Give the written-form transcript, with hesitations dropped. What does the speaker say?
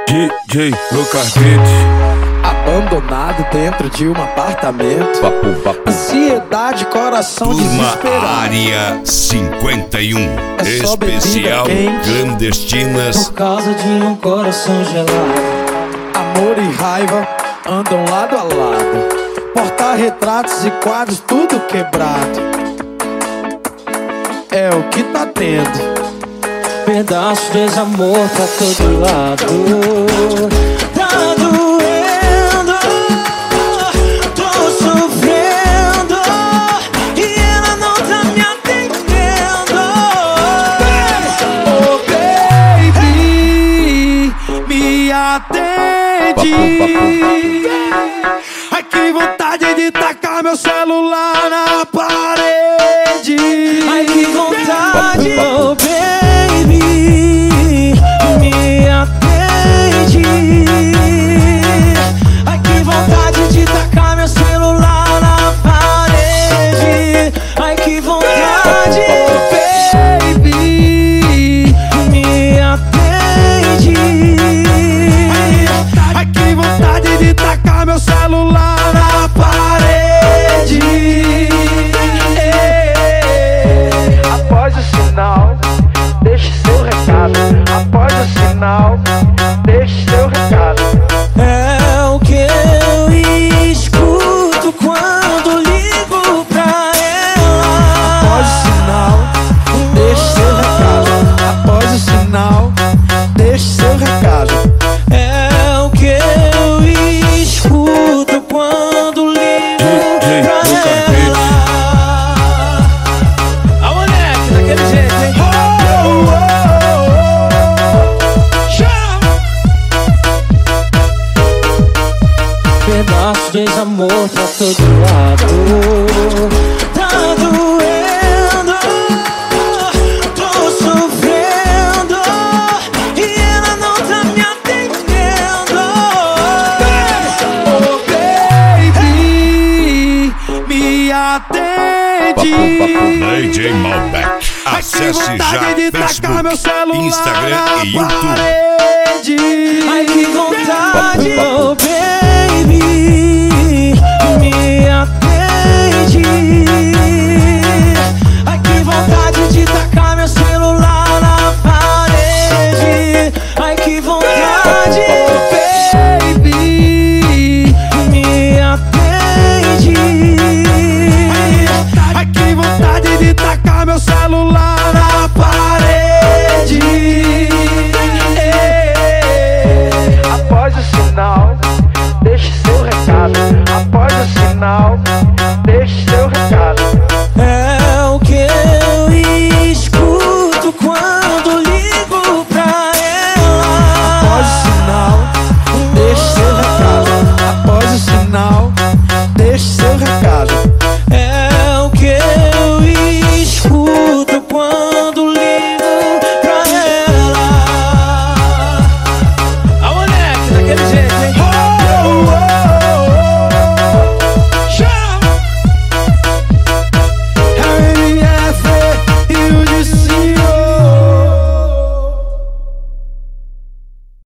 DJ Lucas Beats. Abandonado dentro de um apartamento. Ansiedade, coração desesperado. Área 51. É só Especial bebida quente. Clandestinas. Por causa de um coração gelado. Amor e raiva andam lado a lado. Porta-retratos e quadros tudo quebrado. É o que tá tendo. Pedaço de desamor pra todo lado. Tá doendo, tô sofrendo e ela não tá me atendendo. Oh baby, me atende. Ai que vontade de tacar meu celular na parede. Ai que vontade, oh baby, me atende. Ai que vontade de tacar meu celular na parede. Ai que vontade, oh baby, me atende. ai que vontade de tacar meu celular na parede. Após o sinal, deixe seu recado. Após o sinal, deixe seu recado. É o que eu escuto quando ligo pra Após o ela. sinal, deixe seu recado. Após o sinal, deixe seu recado. É o que eu escuto quando ligo DJ pra Lucas ela. A moleque, daquele jeito, hein? Pedaço de desamor pra todo lado. Tá doendo, tô sofrendo e ela não tá me atendendo. Oh baby, me atende. DJ Malbec. Acesse já Facebook, Instagram e YouTube. Ai que vontade, oh baby.